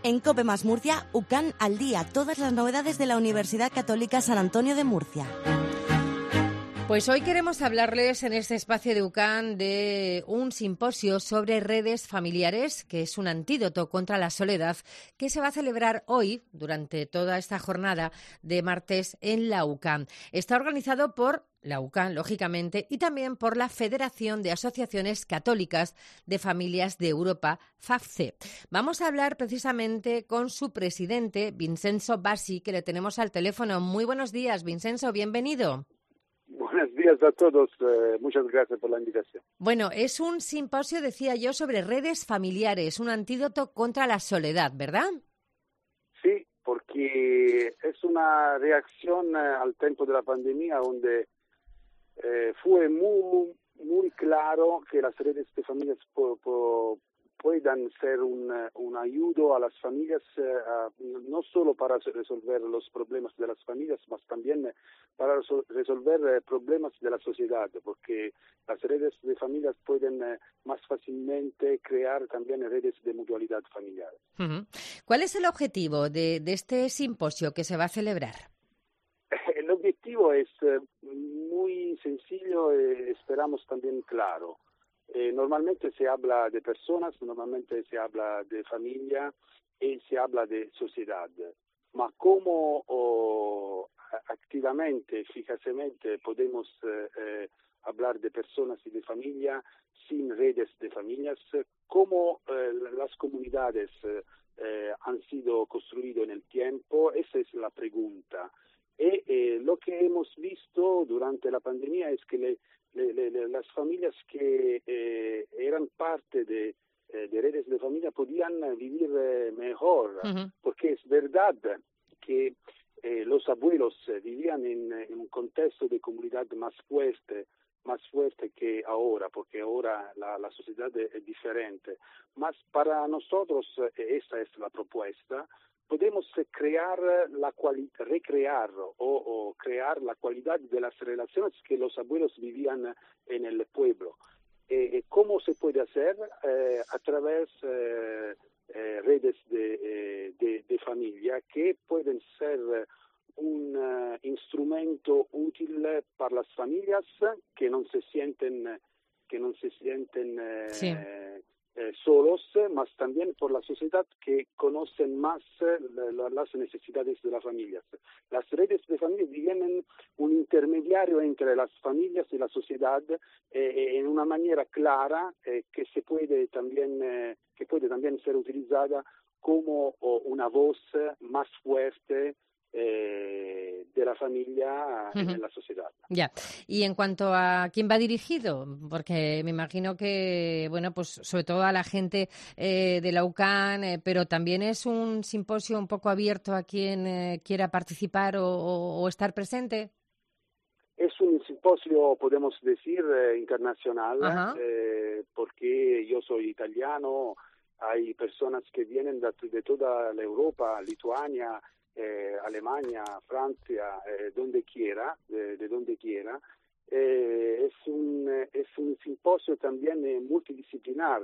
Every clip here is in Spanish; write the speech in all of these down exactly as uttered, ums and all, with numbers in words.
En COPE más Murcia, U C A N al día, todas las novedades de la Universidad Católica San Antonio de Murcia. Pues hoy queremos hablarles en este espacio de U C A N de un simposio sobre redes familiares, que es un antídoto contra la soledad, que se va a celebrar hoy, durante toda esta jornada de martes, en la U C A N. Está organizado por la U C A N, lógicamente, y también por la Federación de Asociaciones Católicas de Familias de Europa, F A F C. Vamos a hablar precisamente con su presidente, Vincenzo Bassi, que le tenemos al teléfono. Muy buenos días, Vincenzo, bienvenido. Buenos días a todos, eh, muchas gracias por la invitación. Bueno, es un simposio, decía yo, sobre redes familiares, un antídoto contra la soledad, ¿verdad? Sí, porque es una reacción eh, al tiempo de la pandemia donde eh, fue muy, muy claro que las redes de familias po, po, puedan ser un, un ayudo a las familias, eh, a, no solo para resolver los problemas de las familias, mas también para resolver eh, problemas de la sociedad, porque las redes de familias pueden eh, más fácilmente crear también redes de mutualidad familiar. Uh-huh. ¿Cuál es el objetivo de, de este simposio que se va a celebrar? El objetivo es eh, muy sencillo y esperamos también claro. Eh, normalmente se habla de personas, normalmente se habla de familia y se habla de sociedad. Ma cómo oh, activamente, eficazmente podemos eh, eh, hablar de personas y de familia sin redes de familias, cómo eh, las comunidades eh, han sido construidas en el tiempo, esa es la pregunta. Y eh, lo que hemos visto durante la pandemia es que le, le, le, las familias que eh, eran parte de, eh, de redes de familia podían vivir eh, mejor, uh-huh. Porque es verdad que eh, los abuelos vivían en, en un contexto de comunidad más fuerte, más fuerte que ahora, porque ahora la, la sociedad es, es diferente. Mas para nosotros, eh, esa es la propuesta, podemos crear la cuali- recrear o, o crear la cualidad de las relaciones que los abuelos vivían en el pueblo. Eh, ¿Cómo se puede hacer? Eh, a través de eh, eh, redes de, eh, de, de familia que pueden ser un uh, instrumento útil para las familias que no se sienten, que no se sienten eh, sí. Eh, solos, mas también por la sociedad que conocen más eh, la, las necesidades de las familias. Las redes de familia tienen un intermediario entre las familias y la sociedad eh, en una manera clara eh, que se puede también eh, que puede también ser utilizada como oh, una voz más fuerte Eh, de la familia uh-huh. en la sociedad. Ya. Y en cuanto a quién va dirigido, porque me imagino que, bueno, pues sobre todo a la gente eh, de la U C A N, eh, pero también es un simposio un poco abierto a quien eh, quiera participar o, o, o estar presente. Es un simposio, podemos decir, eh, internacional, uh-huh. eh, porque yo soy italiano, hay personas que vienen de, de toda la Europa, Lituania, Eh, Alemania, Francia, eh, donde quiera, de, de donde quiera. Eh, es, un, es un simposio también eh, multidisciplinar,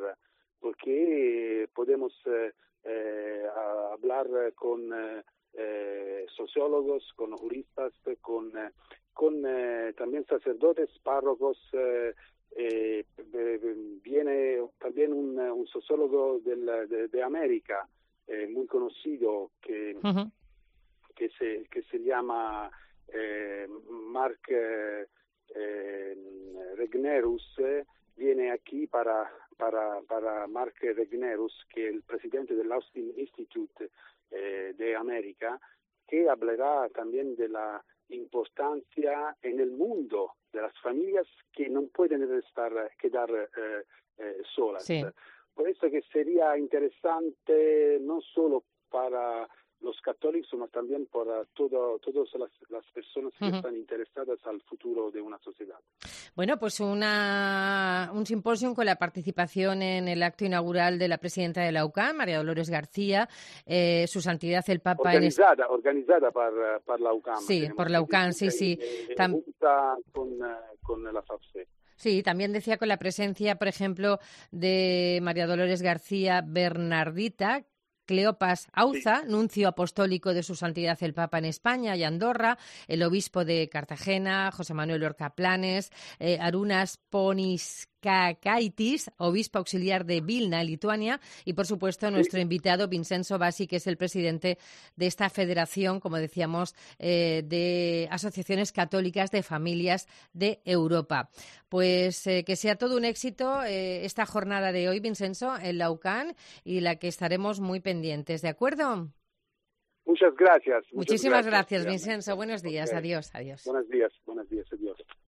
porque podemos eh, eh, hablar con eh, sociólogos, con juristas, con, con eh, también sacerdotes, párrocos. Eh, eh, viene también un, un sociólogo del, de, de América, eh, muy conocido, que... Uh-huh. que se que se llama eh, Mark eh, eh, Regnerus, eh, viene aquí para para para Mark Regnerus, que es el presidente del Austin Institute eh, de América, que hablará también de la importancia en el mundo de las familias que no pueden estar quedar eh, eh, solas. Sí. Por eso que sería interesante no solo para los católicos, sino también para todo, todas las, las personas que uh-huh. están interesadas al futuro de una sociedad. Bueno, pues una, un simposio con la participación en el acto inaugural de la presidenta de la U C A N, María Dolores García, eh, Su Santidad el Papa... Organizada, en... organizada por, por la U C A N. Sí, por la U C A N, sí, sí. Eh, Tam... junta con, con la F A F C. Sí, también decía con la presencia, por ejemplo, de María Dolores García Bernardita, Cleopas Auza, Sí. nuncio apostólico de su santidad el Papa en España y Andorra, el obispo de Cartagena, José Manuel Orca Planes, eh, Arunas Poniskakaitis, obispo auxiliar de Vilna, en Lituania, y por supuesto nuestro Sí. invitado Vincenzo Bassi, que es el presidente de esta federación, como decíamos, eh, de asociaciones católicas de familias de Europa. Pues eh, que sea todo un éxito eh, esta jornada de hoy, Vincenzo, en la U C A N, y la que estaremos muy pendientes, ¿de acuerdo? Muchas gracias. Muchas Muchísimas gracias, gracias Vincenzo. Buenos días. Okay. Adiós, adiós. Buenos días, buenos días, adiós.